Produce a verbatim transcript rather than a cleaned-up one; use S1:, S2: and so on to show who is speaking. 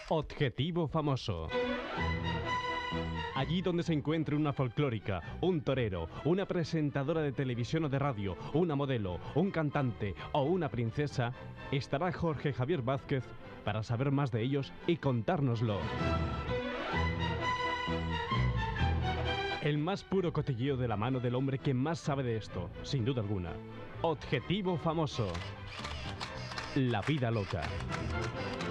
S1: Objetivo famoso. Allí donde se encuentre una folclórica, un torero, una presentadora de televisión o de radio, una modelo, un cantante o una princesa, estará Jorge Javier Vázquez para saber más de ellos y contárnoslo. El más puro cotilleo de la mano del hombre que más sabe de esto, sin duda alguna. Objetivo famoso. La vida loca.